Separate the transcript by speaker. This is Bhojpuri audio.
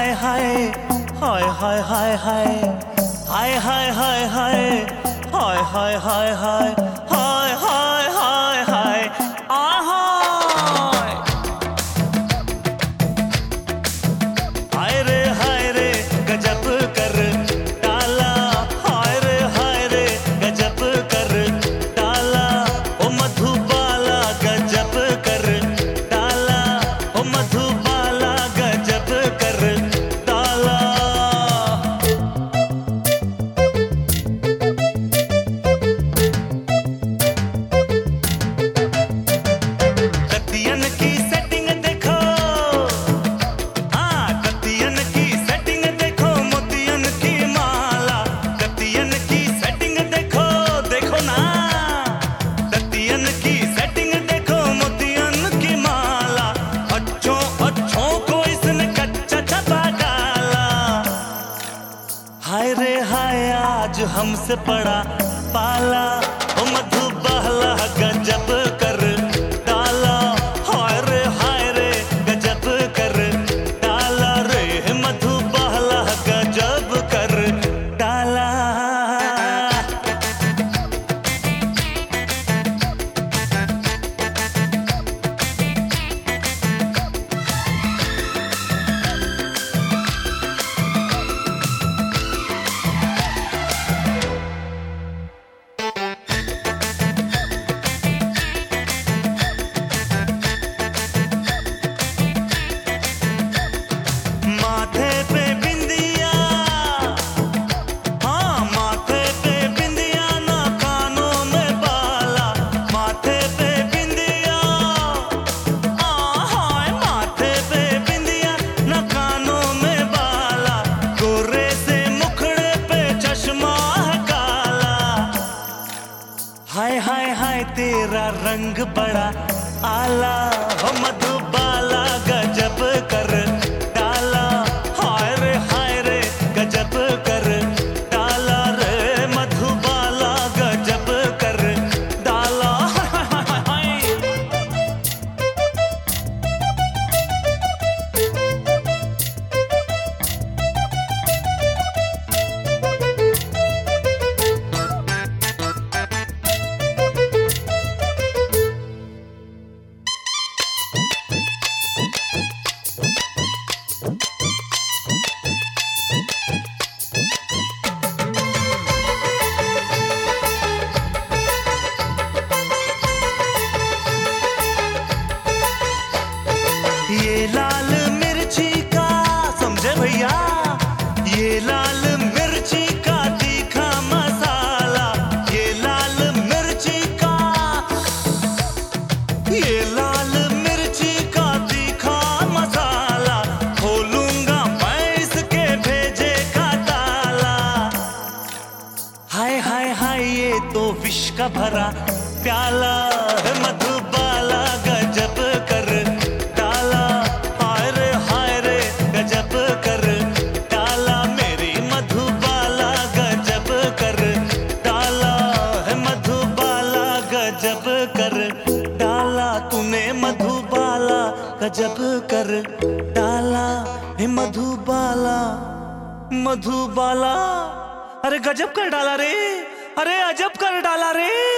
Speaker 1: हाय हाय हाय हाय हाय हाय हाय हाय हाय हाय हाय हाय हाय हाय हाय हाय हाय हाय रे गजब कर डाला। हाय रे गजब कर डाला। ओ मधुबाला गजब कर डाला। ओ मधुबाला गजब कर डाला। कतियन की सेटिंग देखो, हाँ कतियन की सेटिंग देखो, मोतियन की माला। कतियन की सेटिंग देखो, देखो ना। कतियन की सेटिंग देखो, मोतियन की माला। अच्छों को इसने कच्चा छपा डाला। हाय रे हाय आज हमसे पड़ा पाला। ओ मधुबाला गजब कर डाला। हाय रे गजब कर डाला रे। मधुबाला गजब कर डाला। माथे पे बिंदिया, हाँ माथे पे बिंदिया, ना कानों में बाला। माथे पे बिंदिया, हाय माथे पे बिंदिया, ना कानों में बाला। गोरे से मुखड़े पे चश्मा है काला। हाय हाय हाय तेरा रंग बड़ा आला। हो मधुबाला गजब कर डाला। हाय रे गजब कर डाला रे। मधुबाला गजब कर डाला। ये लाल मिर्ची का, समझे भैया, ये लाल मिर्ची का तीखा मसाला। ये लाल मिर्ची का, ये लाल मिर्ची का तीखा मसाला। खोलूंगा मैं इसके भेजे का ताला। हाय हाय हाय ये तो विष का भरा प्याला है। मधुबाला गजब कर डाला। हाय रे गजब कर डाला। मेरी मधुबाला गजब कर डाला है। मधुबाला गजब कर डाला। तूने मधुबाला गजब कर डाला है। मधुबाला मधुबाला, अरे गजब कर डाला रे। अरे अजब कर डाला रे।